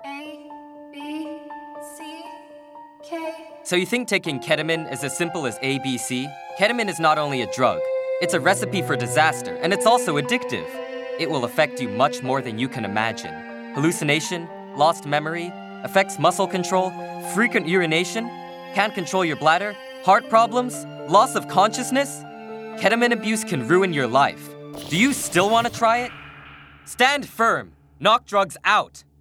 A, B, C, K. So you think taking ketamine is as simple as ABC? Ketamine is not only a drug, it's a recipe for disaster, and it's also addictive. It will affect you much more than you can imagine. Hallucination, lost memory, affects muscle control, frequent urination, can't control your bladder, heart problems, loss of consciousness. Ketamine abuse can ruin your life. Do you still want to try it? Stand firm. Knock drugs out.